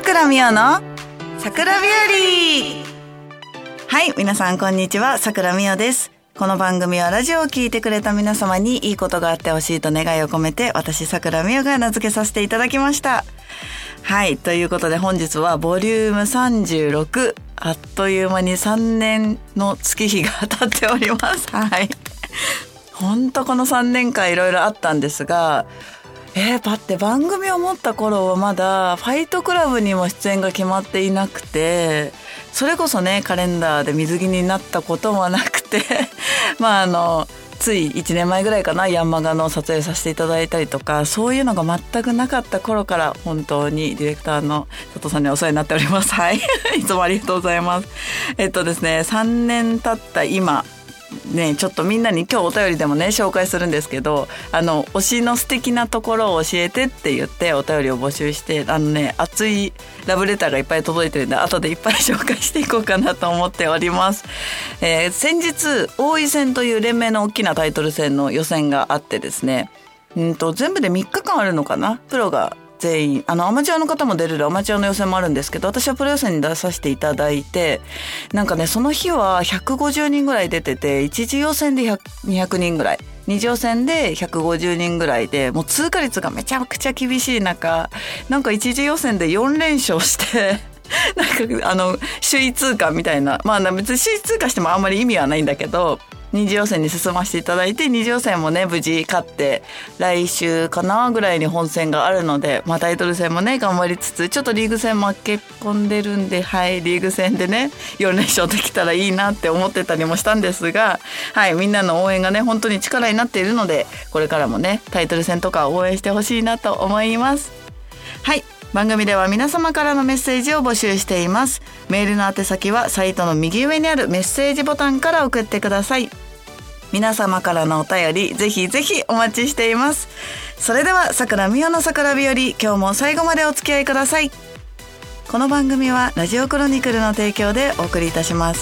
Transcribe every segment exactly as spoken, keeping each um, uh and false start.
桜美代の桜日和。はい、皆さんこんにちは、桜美代です。この番組はラジオを聞いてくれた皆様にいいことがあってほしいと願いを込めて、私桜美代が名付けさせていただきました。はい、ということで本日はボリュームさんじゅうろく、あっという間にさんねんの月日が経っております。はい。ほんとこのさんねんかんいろいろあったんですが、えー、だって番組を持った頃はまだファイトクラブにも出演が決まっていなくて、それこそねカレンダーで水着になったこともなくてまああのついいちねんまえぐらいかな、ヤンマガの撮影させていただいたりとか、そういうのが全くなかった頃から本当にディレクターの佐藤さんにお世話になっております。はいいつもありがとうございます。えっとですねさんねん経った今ね、ちょっとみんなに今日お便りでもね紹介するんですけど、あの推しの素敵なところを教えてって言ってお便りを募集して、あのね熱いラブレターがいっぱい届いてるんで、後でいっぱい紹介していこうかなと思っております。えー、先日王位戦という連盟の大きなタイトル戦の予選があってですね、うんと全部でみっかかんあるのかな。プロが全員、あのアマチュアの方も出れるアマチュアの予選もあるんですけど、私はプロ予選に出させていただいて、なんかねその日はひゃくごじゅうにんぐらい出てて、一次予選でにひゃくにんぐらい、二次予選でひゃくごじゅうにんぐらいで、もう通過率がめちゃくちゃ厳しい中、なんか一次予選でよんれんしょうしてなんかあの首位通過みたいな、まあ別に首位通過してもあんまり意味はないんだけど、二次予選に進ませていただいて、二次予選もね無事勝って、来週かなぐらいに本戦があるので、まあタイトル戦もね頑張りつつ、ちょっとリーグ戦負け込んでるんで、はいリーグ戦でねよんれんしょうできたらいいなって思ってたりもしたんですが、はいみんなの応援がね本当に力になっているので、これからもねタイトル戦とか応援してほしいなと思います。はい、番組では皆様からのメッセージを募集しています。メールの宛先はサイトの右上にあるメッセージボタンから送ってください。皆様からのお便りぜひぜひお待ちしています。それでは桜美代の桜日和、今日も最後までお付き合いください。この番組はラジオクロニクルの提供でお送りいたします。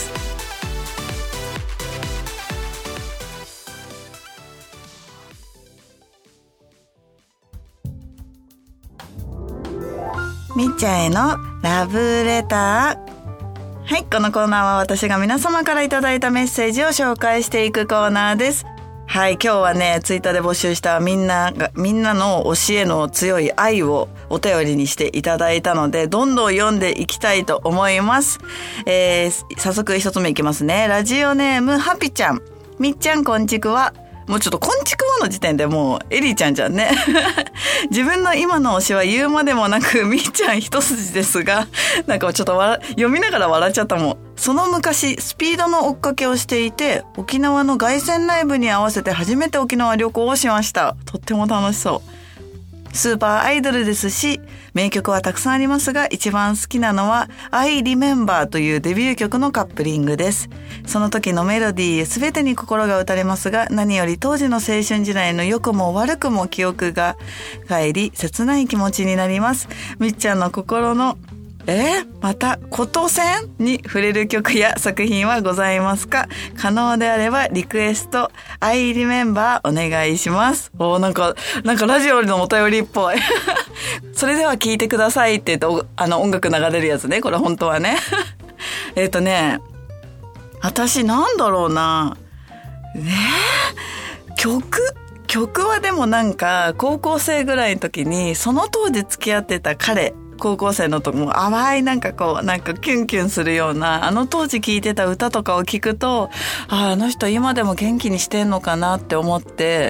みっちゃんへのラブレター。はい、このコーナーは私が皆様からいただいたメッセージを紹介していくコーナーです。はい、今日はねツイッターで募集したみんながみんなの推しへの強い愛をお便りにしていただいたので、どんどん読んでいきたいと思います。えー、早速一つ目いきますね。ラジオネームハピちゃん。みっちゃんこんちくわ。もうちょっとこんちくわの時点でもうエリーちゃんじゃんね自分の今の推しは言うまでもなくみっちゃん一筋ですが、なんかちょっと笑読みながら笑っちゃったもん。その昔スピードの追っかけをしていて、沖縄の凱旋ライブに合わせて初めて沖縄旅行をしました。とっても楽しそう。スーパーアイドルですし名曲はたくさんありますが、一番好きなのは I Remember というデビュー曲のカップリングです。その時のメロディーすべてに心が打たれますが、何より当時の青春時代の良くも悪くも記憶が帰り、切ない気持ちになります。みっちゃんの心のえー、またことせんに触れる曲や作品はございますか？可能であればリクエスト I Remember お願いします。おー、なんかなんかラジオのお便りっぽいそれでは聞いてくださいって言って、あの音楽流れるやつね、これ本当はねえっとね私なんだろうな、ねえ曲曲はでもなんか高校生ぐらいの時にその当時付き合ってた彼、高校生の時も淡いなんかこうなんかキュンキュンするような、あの当時聴いてた歌とかを聞くと、ああの人今でも元気にしてんのかなって思って、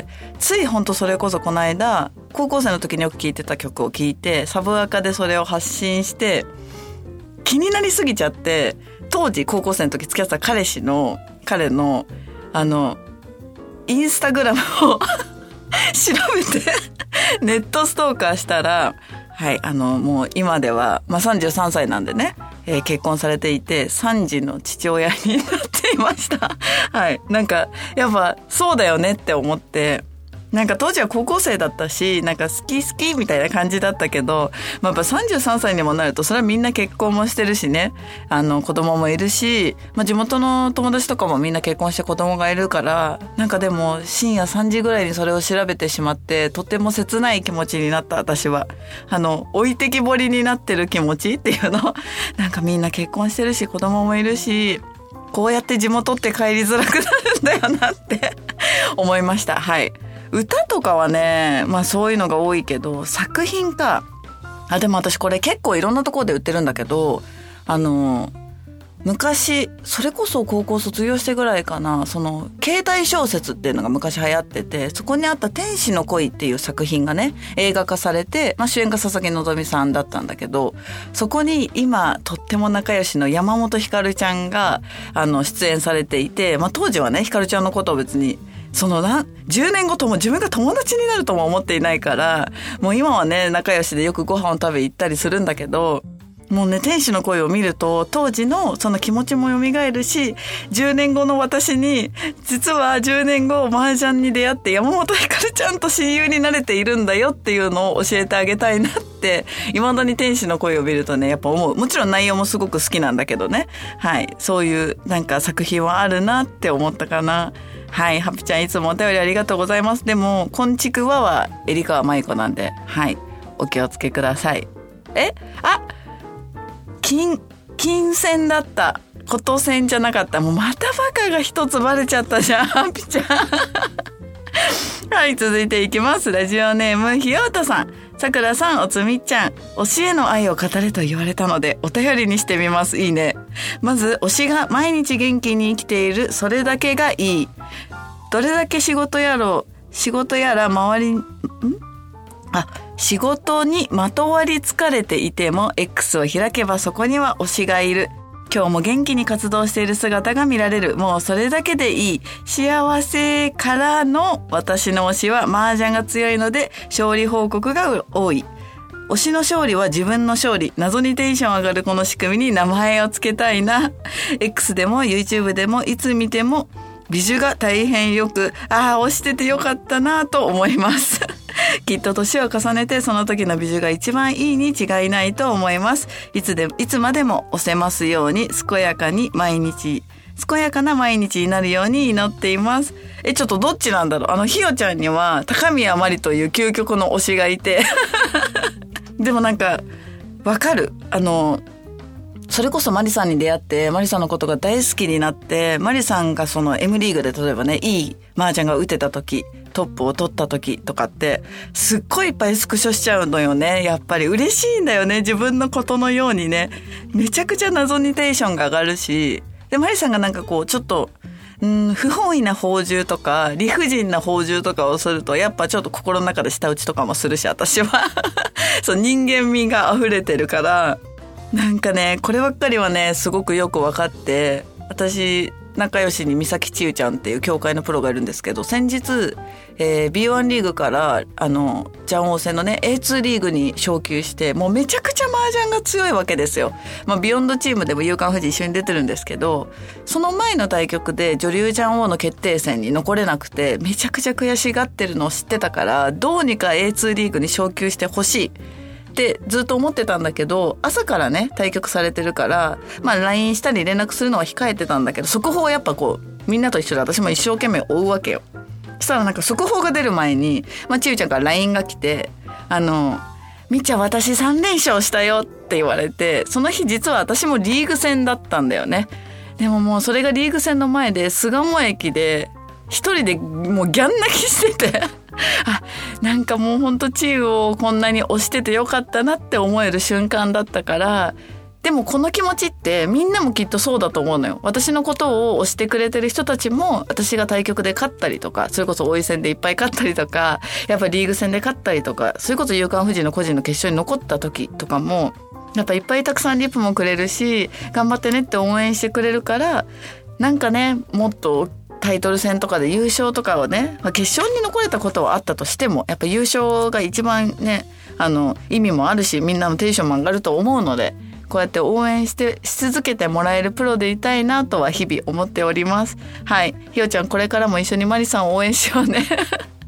ついほんとそれこそこの間高校生の時によく聴いてた曲を聴いて、サブアカでそれを発信して気になりすぎちゃって、当時高校生の時付き合ってた彼氏の彼のあのインスタグラムを調べてネットストーカーしたら、はい、あのもう今では、まあ、さんじゅうさんさいなんでね、えー、結婚されていてさんじの父親になっていましたはい、なんかやっぱそうだよねって思って、 なんか当時は高校生だったし、なんか好き好きみたいな感じだったけど、まあ、やっぱさんじゅうさんさいにもなるとそれはみんな結婚もしてるしね、あの子供もいるし、まあ、地元の友達とかもみんな結婚して子供がいるから、なんかでも深夜さんじぐらいにそれを調べてしまって、とても切ない気持ちになった。私はあの置いてきぼりになってる気持ちっていうのなんかみんな結婚してるし子供もいるし、こうやって地元って帰りづらくなるんだよなって思いました。はい。歌とかはね、まあそういうのが多いけど、作品か。あ、でも私これ結構いろんなところで売ってるんだけど、あの、昔、それこそ高校卒業してぐらいかな、その、携帯小説っていうのが昔流行ってて、そこにあった天使の恋っていう作品がね、映画化されて、まあ主演が佐々木希さんだったんだけど、そこに今、とっても仲良しの山本ひかるちゃんが、あの、出演されていて、まあ当時はね、ひかるちゃんのことを別に、そのな、じゅうねんごとも自分が友達になるとも思っていないから、もう今はね、仲良しでよくご飯を食べ行ったりするんだけど、もうね、天使の声を見ると、当時のその気持ちも蘇るし、じゅうねんごの私に、実はじゅうねんご麻雀に出会って山本ひかるちゃんと親友になれているんだよっていうのを教えてあげたいなって、未だに天使の声を見るとね、やっぱ思う。もちろん内容もすごく好きなんだけどね。はい。そういうなんか作品はあるなって思ったかな。はい。ハピちゃんいつもお便りありがとうございます。でも、こんちくわはえりかわまいこなんで、はい。お気をつけください。えあ金、金銭だった。こと線じゃなかった。もうまたバカが一つバレちゃったじゃん、ハピちゃん。はい、続いていきます。ラジオネーム、ひようとさん。さくらさん、おつみちゃん。推しへの愛を語れと言われたので、お便りにしてみます。いいね。まず、推しが毎日元気に生きている、それだけがいい。どれだけ仕事やろう、仕事やら周り、んあ、仕事にまとわりつかれていても X を開けばそこには推しがいる。今日も元気に活動している姿が見られる。もうそれだけでいい。幸せからの私の推しは麻雀が強いので勝利報告が多い。推しの勝利は自分の勝利。謎にテンション上がるこの仕組みに名前をつけたいな。X でも YouTube でもいつ見ても美女が大変よく、ああ推しててよかったなと思います。きっと年を重ねてその時の美女が一番いいに違いないと思います。いつでいつまでも押せますように健やかに毎日健やかな毎日になるように祈っています。えちょっとどっちなんだろう。あのひよちゃんには高宮まりという究極の推しがいてでもなんかわかる。あのそれこそマリさんに出会ってマリさんのことが大好きになって、マリさんがその M リーグで例えばねいい麻雀が打てた時、トップを取った時とかってすっごいいっぱいスクショしちゃうのよね。やっぱり嬉しいんだよね。自分のことのようにね、めちゃくちゃ謎にテンションが上がるし、でマリさんがなんかこうちょっとうん不本意な放獣とか理不尽な放獣とかをするとやっぱちょっと心の中で舌打ちとかもするし、私はそう人間味が溢れてるからなんかねこればっかりはねすごくよく分かって、私仲良しに三崎千代ちゃんっていう協会のプロがいるんですけど、先日、えー、ビーワン リーグからあのジャン王戦のね エーツー リーグに昇級して、もうめちゃくちゃ麻雀が強いわけですよ。まあビヨンドチームでも夕刊富士一緒に出てるんですけど、その前の対局で女流ジャン王の決定戦に残れなくてめちゃくちゃ悔しがってるのを知ってたから、どうにか エーツー リーグに昇級してほしいってずっと思ってたんだけど、朝からね対局されてるからまあ ライン したり連絡するのは控えてたんだけど、速報やっぱこうみんなと一緒で私も一生懸命追うわけよ。そしたらなんか速報が出る前にまあちゆちゃんから ライン が来て、あのみっちゃん私さん連勝したよって言われて、その日実は私もリーグ戦だったんだよね。でももうそれがリーグ戦の前で巣鴨駅で一人でもうギャン泣きしててあ、なんかもうほんとチームをこんなに推しててよかったなって思える瞬間だったから、でもこの気持ちってみんなもきっとそうだと思うのよ。私のことを推してくれてる人たちも、私が対局で勝ったりとか、それこそ王位戦でいっぱい勝ったりとか、やっぱリーグ戦で勝ったりとか、それこそ夕刊富士の個人の決勝に残った時とかもやっぱいっぱいたくさんリップもくれるし、頑張ってねって応援してくれるから、なんかねもっとタイトル戦とかで優勝とかをね、まあ、決勝に残れたことはあったとしてもやっぱ優勝が一番ねあの意味もあるし、みんなのテンションも上がると思うので、こうやって応援してし続けてもらえるプロでいたいなとは日々思っております。はい、ひよちゃんこれからも一緒にマリさんを応援しようね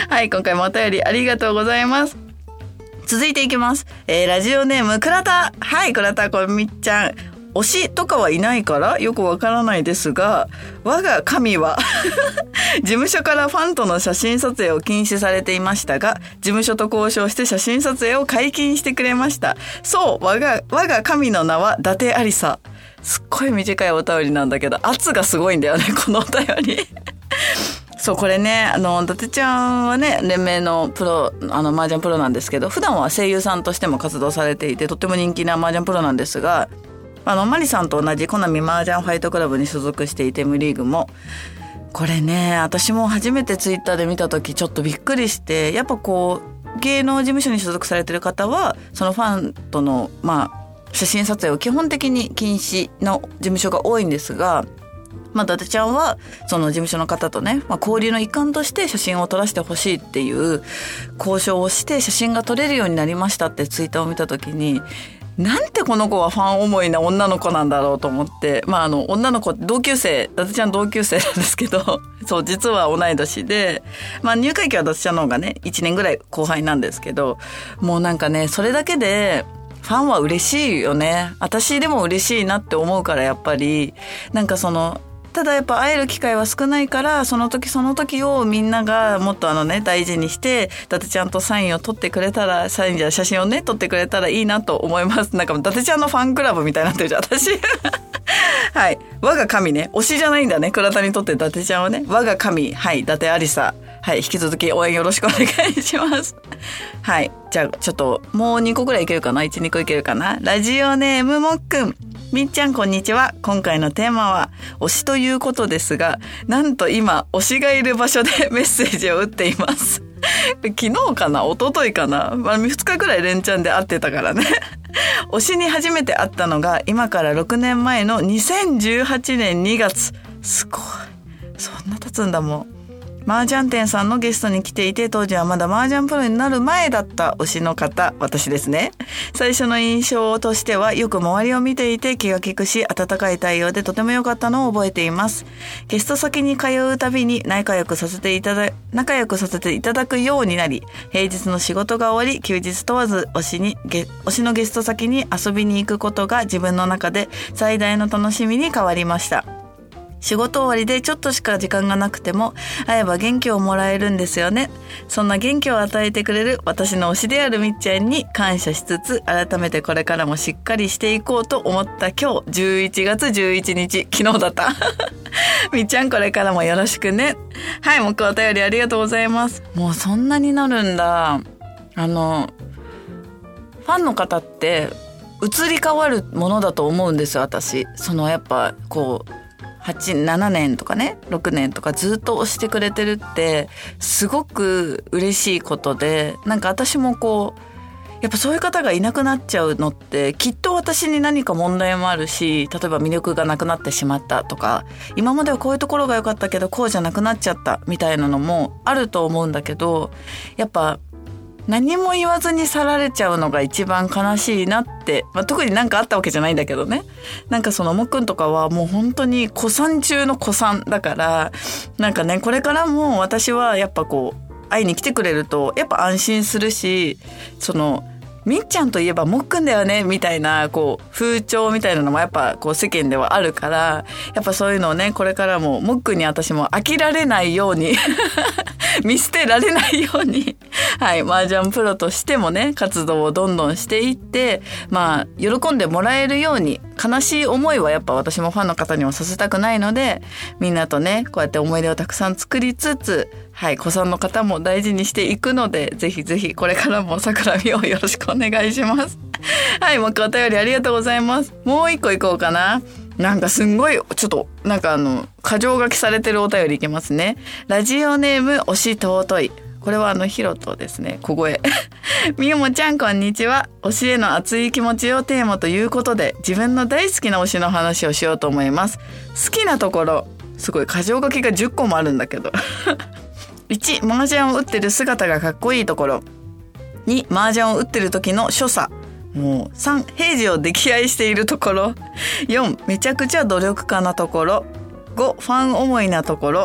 はい、今回もお便りありがとうございます。続いていきます。えー、ラジオネーム倉田。はい、倉田こみっちゃん。推しとかはいないからよくわからないですが、我が神は事務所からファンとの写真撮影を禁止されていましたが、事務所と交渉して写真撮影を解禁してくれました。そう、我が我が神の名は伊達ありさ。すっごい短いお便りなんだけど、圧がすごいんだよね、このお便り。そう、これね、あの、伊達ちゃんはね、連盟のプロ、あの、麻雀プロなんですけど、普段は声優さんとしても活動されていて、とっても人気な麻雀プロなんですが、あの、マリさんと同じコナミ麻雀ファイトクラブに所属していて、Mリーグも。これね、私も初めてツイッターで見たときちょっとびっくりして、やっぱこう、芸能事務所に所属されてる方は、そのファンとの、まあ、写真撮影を基本的に禁止の事務所が多いんですが、まあ、伊達ちゃんはその事務所の方とね、まあ、交流の一環として写真を撮らせてほしいっていう交渉をして写真が撮れるようになりましたってツイッターを見たときに、なんてこの子はファン思いな女の子なんだろうと思って、まああの女の子同級生、伊達ちゃん同級生なんですけど、そう実は同い年で、まあ入会期は伊達ちゃんの方がねいちねんぐらい後輩なんですけど、もうなんかねそれだけでファンは嬉しいよね。私でも嬉しいなって思うから、やっぱりなんかそのただやっぱ会える機会は少ないから、その時その時をみんながもっとあのね大事にして、伊達ちゃんとサインを撮ってくれたら、サインじゃ写真をね撮ってくれたらいいなと思います。なんか伊達ちゃんのファンクラブみたいになってるじゃん私はい、我が神ね、推しじゃないんだね、倉田にとって伊達ちゃんはね、我が神、はい、伊達ありさ、はい、引き続き応援よろしくお願いしますはい、じゃあちょっともうにこぐらいいけるかな、いち、にこいけるかな。ラジオネームもっくん。みっちゃんこんにちは。今回のテーマは推しということですが、なんと今推しがいる場所でメッセージを打っています昨日かな、一昨日かな、まあ、ふつかぐらい連チャンで会ってたからね推しに初めて会ったのが今からろくねんまえのにせんじゅうはちねんにがつ。すごい、そんな経つんだもん。麻雀店さんのゲストに来ていて、当時はまだ麻雀プロになる前だった推しの方、私ですね。最初の印象としては、よく周りを見ていて気が利くし、温かい対応でとても良かったのを覚えています。ゲスト先に通うたびに仲良くさせていただ仲良くさせていただくようになり、平日の仕事が終わり休日問わず推しにゲ推しのゲスト先に遊びに行くことが自分の中で最大の楽しみに変わりました。仕事終わりでちょっとしか時間がなくても会えば元気をもらえるんですよね。そんな元気を与えてくれる私の推しであるみっちゃんに感謝しつつ、改めてこれからもしっかりしていこうと思った今日じゅういちがつじゅういちにち、昨日だったみっちゃんこれからもよろしくね。はい、もう一回お便りありがとうございます。もうそんなになるんだ。あのファンの方って移り変わるものだと思うんですよ、私。そのやっぱこうはち、ななねんとかね、ろくねんとかずっと推してくれてるってすごく嬉しいことで、なんか私もこうやっぱそういう方がいなくなっちゃうのってきっと私に何か問題もあるし、例えば魅力がなくなってしまったとか、今まではこういうところが良かったけどこうじゃなくなっちゃったみたいなのもあると思うんだけど、やっぱ何も言わずに去られちゃうのが一番悲しいなって、まあ、特になんかあったわけじゃないんだけどね。なんかそのもっくんとかはもう本当に古参中の古参だから、なんかねこれからも私はやっぱこう会いに来てくれるとやっぱ安心するし、そのみっちゃんといえばもっくんだよねみたいなこう風潮みたいなのもやっぱこう世間ではあるから、やっぱそういうのをねこれからももっくんに私も飽きられないように見捨てられないようにはい、麻雀プロとしてもね活動をどんどんしていって、まあ喜んでもらえるように、悲しい思いはやっぱ私もファンの方にもさせたくないので、みんなとねこうやって思い出をたくさん作りつつ、はい、子さんの方も大事にしていくので、ぜひぜひこれからも桜美をよろしくお願いしますはい、もう一回お便りありがとうございます。もう一個いこうかな。なんかすんごいちょっとなんかあの箇条書きされてるお便りいきますね。ラジオネーム推し尊い。これはあのヒロトですね、小声みゆもちゃんこんにちは。推しへの熱い気持ちをテーマということで、自分の大好きな推しの話をしようと思います。好きなところ、すごい箇条書きがじゅっこもあるんだけどいち、麻雀を打ってる姿がかっこいいところ。に、麻雀を打ってる時の所作。もうさん、平時を溺愛しているところ。よん、めちゃくちゃ努力家なところ。ご、ファン思いなところ。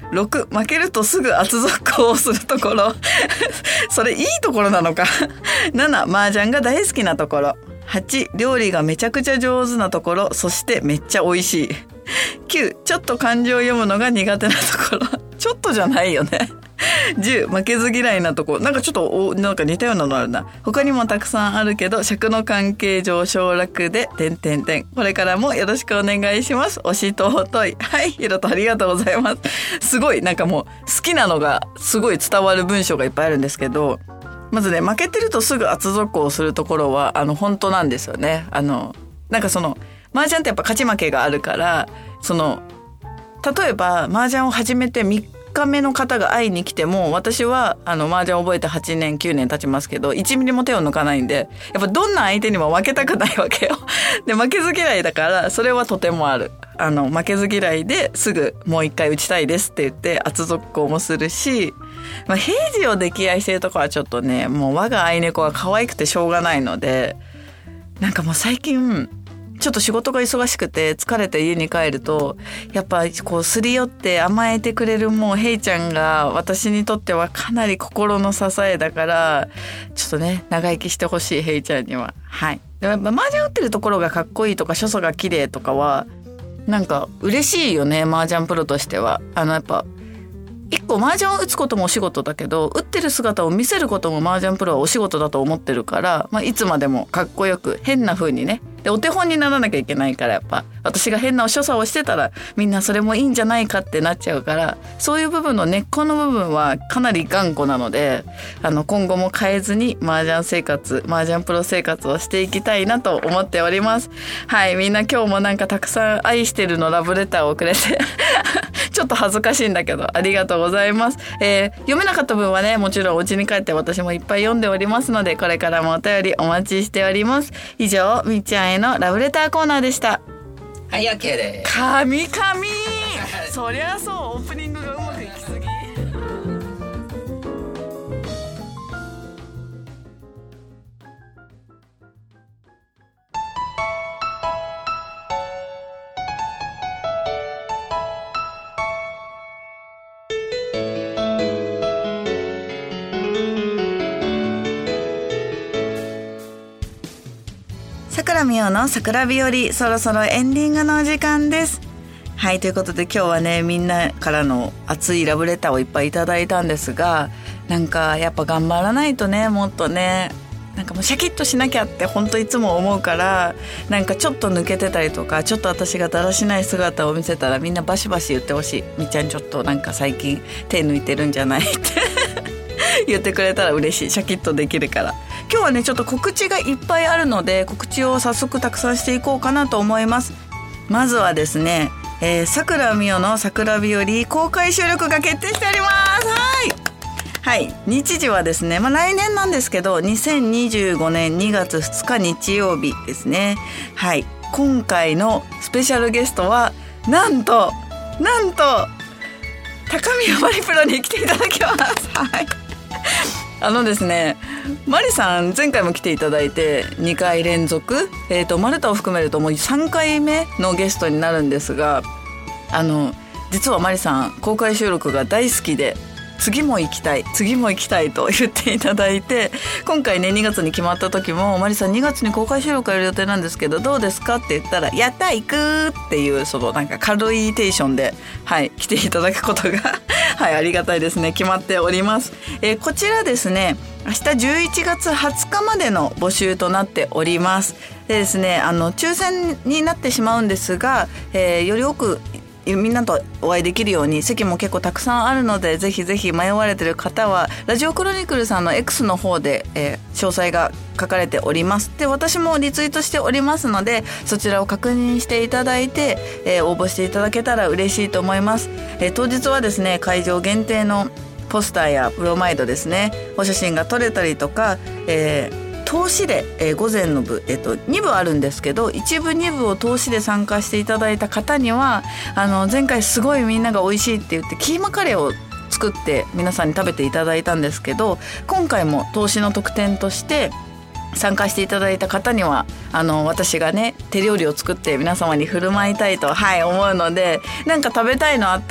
ろく、負けるとすぐ厚続行をするところそれいいところなのかなな、麻雀が大好きなところ。はち、料理がめちゃくちゃ上手なところ、そしてめっちゃ美味しい。きゅう、ちょっと漢字を読むのが苦手なところちょっとじゃないよねじゅう、負けず嫌いなところ。なんかちょっとおなんか似たようなのあるな。他にもたくさんあるけど尺の関係上省略で点々点。これからもよろしくお願いします。推し尊い。はい、ひろとありがとうございます。すごいなんかもう好きなのがすごい伝わる文章がいっぱいあるんですけど、まずね、負けてるとすぐ厚続行するところはあの本当なんですよね。あのなんかその麻雀ってやっぱ勝ち負けがあるから、その例えば麻雀を始めてみっかめの方が会いに来ても、私はあの麻雀を覚えてはちねんきゅうねん経ちますけどいちミリも手を抜かないんで、やっぱどんな相手にも負けたくないわけよで負けず嫌いだからそれはとてもある。あの負けず嫌いですぐもう一回打ちたいですって言って厚続行もするし、まあ、平時を溺愛してるとこはちょっとね、もう我が愛猫は可愛くてしょうがないので、なんかもう最近ちょっと仕事が忙しくて疲れて家に帰ると、やっぱこうすり寄って甘えてくれるもうヘイちゃんが私にとってはかなり心の支えだから、ちょっとね長生きしてほしいヘイちゃんには。はい。でもやっぱ麻雀打ってるところがかっこいいとか所作が綺麗とかはなんか嬉しいよね、麻雀プロとしては。あのやっぱ一個麻雀を打つこともお仕事だけど、打ってる姿を見せることも麻雀プロはお仕事だと思ってるから、まあ、いつまでもかっこよく変な風にね、でお手本にならなきゃいけないから、やっぱ私が変な所作をしてたらみんなそれもいいんじゃないかってなっちゃうから、そういう部分の根っこの部分はかなり頑固なので、あの今後も変えずに麻雀生活麻雀プロ生活をしていきたいなと思っております。はい、みんな今日もなんかたくさん愛してるのラブレターをくれてちょっと恥ずかしいんだけどありがとうございます。えー、読めなかった分はね、もちろんお家に帰って私もいっぱい読んでおりますので、これからもお便りお待ちしております。以上、みっちゃんへのラブレターコーナーでした。 はい、 OK です。 神々そりゃそう、オープニングがうまくいきすぎ。桜美桜の桜日和、そろそろエンディングのお時間です。はい、ということで今日はね、みんなからの熱いラブレターをいっぱいいただいたんですが、なんかやっぱ頑張らないとね、もっとね、なんかもうシャキッとしなきゃって本当いつも思うから、なんかちょっと抜けてたりとか、ちょっと私がだらしない姿を見せたらみんなバシバシ言ってほしい。みっちゃんちょっとなんか最近手抜いてるんじゃないって言ってくれたら嬉しい。シャキッとできるから。今日はねちょっと告知がいっぱいあるので、告知を早速たくさんしていこうかなと思います。まずはですね、えー、桜美桜の桜日和公開収録が決定しております。はいはい、日時はですね、まあ、来年なんですけどにせんにじゅうごねんにがつふつか日曜日ですね。はい、今回のスペシャルゲストはなんとなんと高宮マリプロに来ていただきます。はい、あのですね、マリさん前回も来ていただいてにかい連続、えーと、マルタを含めるともうさんかいめのゲストになるんですが、あの実はマリさん公開収録が大好きで、次も行きたい次も行きたいと言っていただいて、今回ねにがつに決まった時もマリさんにがつに公開収録やる予定なんですけどどうですかって言ったら、やった行くっていうそのなんか軽いテンションで、はい、来ていただくことがはい、ありがたいですね。決まっております。えー、こちらですね、明日じゅういちがつはつかまでの募集となっております。でですね、あの抽選になってしまうんですが、えー、より多くみんなとお会いできるように席も結構たくさんあるので、ぜひぜひ迷われている方はラジオクロニクルさんの X の方で、えー、詳細が書かれております。で、私もリツイートしておりますので、そちらを確認していただいて、えー、応募していただけたら嬉しいと思います。えー、当日はですね、会場限定のポスターやプロマイドですね、お写真が撮れたりとか、えー投資で、えー、午前の部、えっと、に部あるんですけど、いち部に部を投資で参加していただいた方には、あの前回すごいみんなが美味しいって言ってキーマカレーを作って皆さんに食べていただいたんですけど、今回も投資の特典として参加していただいた方にはあの私がね手料理を作って皆様に振る舞いたいと、はい、思うので、なんか食べたいのあったら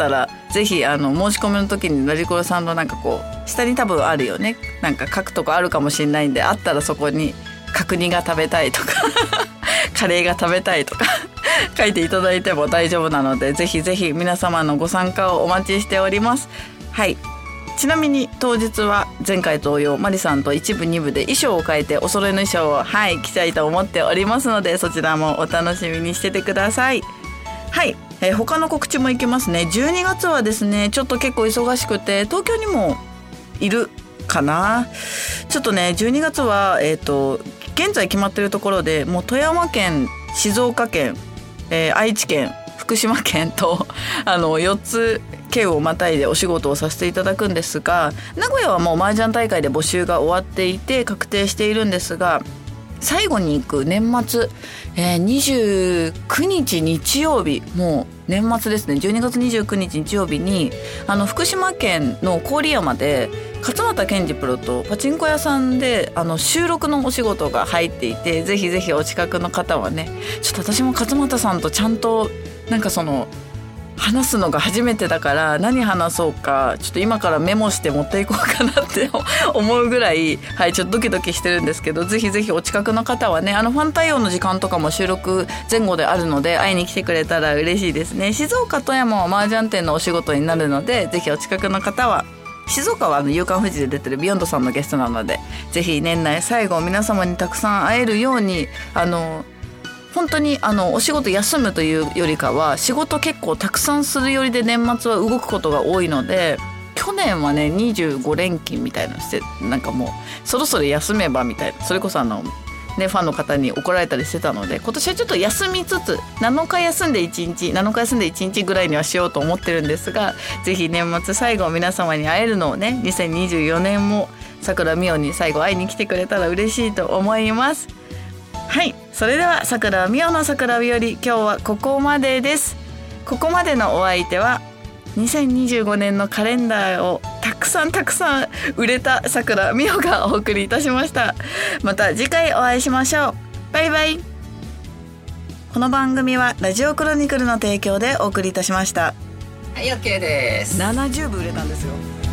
ぜひあの申し込みの時にラジコロさんのなんかこう下に多分あるよね、なんか書くとこあるかもしれないんで、あったらそこに角煮が食べたいとかカレーが食べたいとか書いていただいても大丈夫なので、ぜひぜひ皆様のご参加をお待ちしております。はい、ちなみに当日は前回同様マリさんと一部二部で衣装を変えてお揃いの衣装をはい着たいと思っておりますので、そちらもお楽しみにしててください。はい、えー、他の告知もいきますね。じゅうにがつはですねちょっと結構忙しくて東京にもいるかな。ちょっとねじゅうにがつはえっと現在決まっているところでもう富山県、静岡県、えー、愛知県、福島県とあのよっつ県をまたいでお仕事をさせていただくんですが、名古屋はもう麻雀大会で募集が終わっていて確定しているんですが、最後に行く年末、えー、にじゅうくにち日曜日、もう年末ですね、じゅうにがつにじゅうくにち日曜日にあの福島県の郡山で勝俣健二プロとパチンコ屋さんであの収録のお仕事が入っていて、ぜひぜひお近くの方はね、ちょっと私も勝俣さんとちゃんとなんかその話すのが初めてだから何話そうかちょっと今からメモして持っていこうかなって思うぐらい、はい、ちょっとドキドキしてるんですけど、ぜひぜひお近くの方はね、あのファン対応の時間とかも収録前後であるので会いに来てくれたら嬉しいですね。静岡、富山は麻雀店のお仕事になるので、ぜひお近くの方は、静岡はあの夕刊フジで出てるビヨンドさんのゲストなので、ぜひ年内最後皆様にたくさん会えるように、あの本当にあのお仕事休むというよりかは仕事結構たくさんするよりで年末は動くことが多いので、去年はねにじゅうごれんきんみたいなのして、なんかもうそろそろ休めばみたいな、それこそあのねファンの方に怒られたりしてたので、今年はちょっと休みつつなのか休んでいちにちなのか休んでいちにちぐらいにはしようと思ってるんですが、ぜひ年末最後皆様に会えるのをね、にせんにじゅうよねんも桜美桜に最後会いに来てくれたら嬉しいと思います。はい、それでは桜美桜の桜日和、今日はここまでです。ここまでのお相手はにせんにじゅうごねんのカレンダーをたくさんたくさん売れた桜美桜がお送りいたしました。また次回お会いしましょう。バイバイ。この番組はラジオクロニクルの提供でお送りいたしました。 はい、 OK です。 ななじゅうぶ売れたんですよ。